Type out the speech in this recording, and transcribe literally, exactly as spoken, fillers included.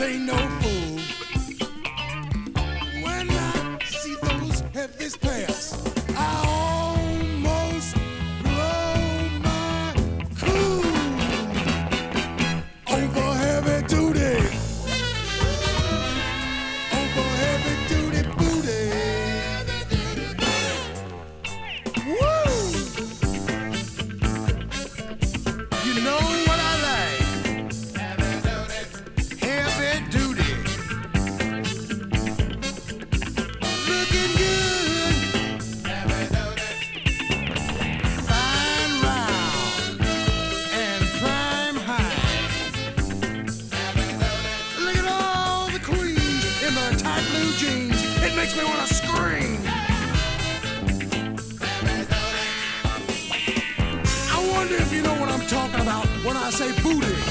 ain't no fool. When I see those heavies pass, I almost blow my cool. Over heavy duty, over heavy duty booty. Woo! You know what I like? Heavy duty. Looking good. Fine round and prime high. Look at all the queens in their tight blue jeans. It makes me want to scream. I wonder if you know what I'm talking about when I say booty.